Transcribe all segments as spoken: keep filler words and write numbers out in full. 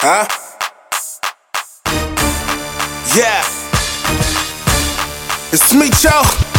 Huh? Yeah. It's me, Joe.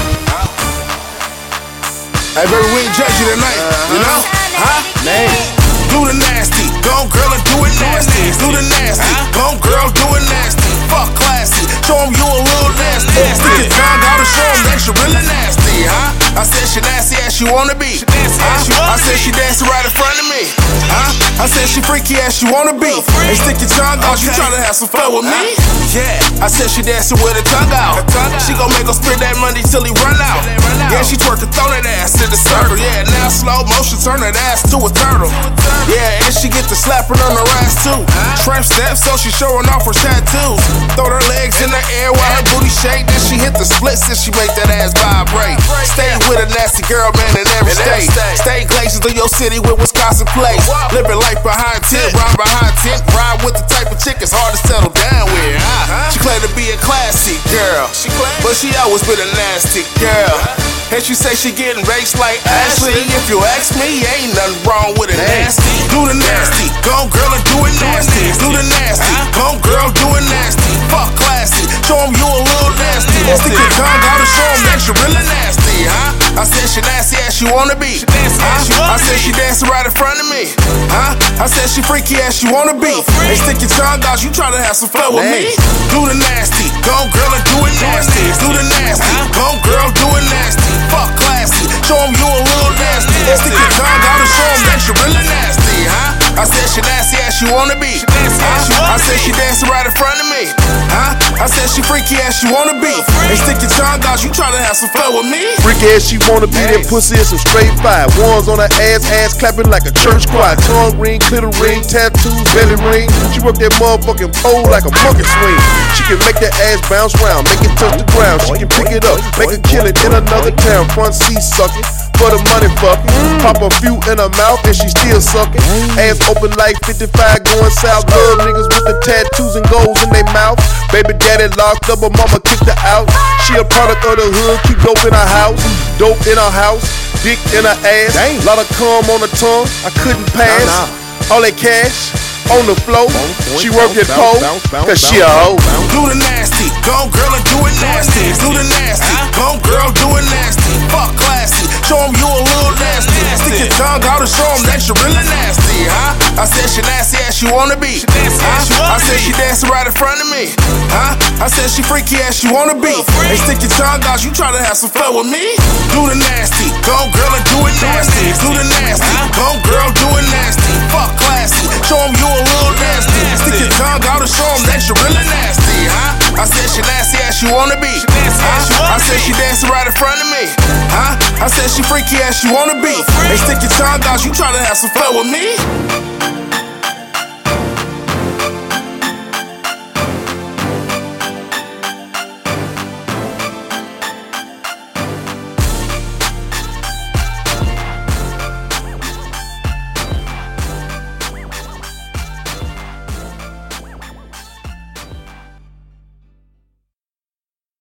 Hey, baby, we ain't judge you tonight, you know? Huh? Man. Do the nasty, go girl and do it nasty. Do the nasty, go girl, do it nasty. Fuck classy, show 'em you a little nasty. Stick your tongue out and show 'em that you really nasty, huh? I said she nasty as she wanna be. Huh? I said she dancing right in front of me. Huh? I said she freaky as she wanna be. Hey, stick your tongue out, you tryna have some fun with me? Yeah. I said she dancing with her tongue out. She gon' make her spend that money till he run out. Yeah, she twerking, throw that ass in the circle. Yeah, now slow motion, turn that ass to a turtle. Yeah, and she get to slapping on her ass too. Tramp steps, so she showing off her tattoos. Throw her legs in the air while her booty shake. Then she hit the splits and she make that ass vibrate. Stay with a nasty girl, man, in every state. Stay glaciers in your city with Wisconsin place. Living life behind tent, ride behind tent. Ride with the type of chick it's hard to settle down with. Huh? She claimed to be a classy girl, but she always been a nasty girl. And she say she getting raised like Ashley. If you ask me, ain't nothing wrong with it nasty. Do the nasty, go girl and do it nasty. Do the nasty, go girl, do it nasty. Fuck classy, show 'em you a little nasty. Stick your tongue out and show 'em that you really nasty, huh? I said she nasty as she wanna be. Huh? I said she dancing right in front of me. Huh? I said she freaky as she wanna be. Hey, stick your tongue out, you tryna have some fun with me? Do the nasty, go girl and do it nasty. Do the nasty, go girl, do it nasty. Fuck classy, show 'em you a little nasty. Stick your tongue out and show 'em that you really nasty, huh? I said she nasty as she wanna be. Huh? I said she dancing right in front of me. Huh? I said she freaky as she wanna be. Hey, stick your tongue out, you tryna have some fun with me? Freaky as she wanna be, that pussy is some straight fire. Ones on her ass, ass clapping like a church choir. Tongue ring, glitter ring, tattoos, belly ring. She work that motherfucking pole like a monkey swing. She can make that ass bounce round, make it touch the ground. She can pick it up, make a kill it in another town. Front seat sucking, for the money fucking. Pop a few in her mouth and she still sucking. Ass open like fifty-five going south. Love niggas with the tattoos and goals in their mouth. Baby daddy locked up, her mama kicked her out. She a product of the hood, keep dope in her house. Dope in her house, dick in her ass. Dang. Lot of cum on her tongue, I couldn't pass. Nah, nah. All that cash on the floor. She work that pole, cause she a hoe. Do the nasty, go girl and do it nasty. Do the nasty, go girl, do it nasty. Fuck classy, show 'em you a little nasty. Stick your tongue out and show 'em that you really nasty, huh? I said she nasty as she wanna be. Huh? I said she dancing right in front of me. Huh? I said she freaky as she wanna be. Hey, stick your tongue out, you tryna have some fun with me? Do the nasty, go girl and do it nasty. Do the nasty, go girl, do it nasty. Fuck classy, show 'em you a little nasty. Stick your tongue out and show 'em that you really nasty, huh? I said she nasty as she wanna be. Huh? I said she dancing right in front of me. Huh? I said she freaky as she wanna be. Hey, stick your tongue out, you tryna have some fun with me?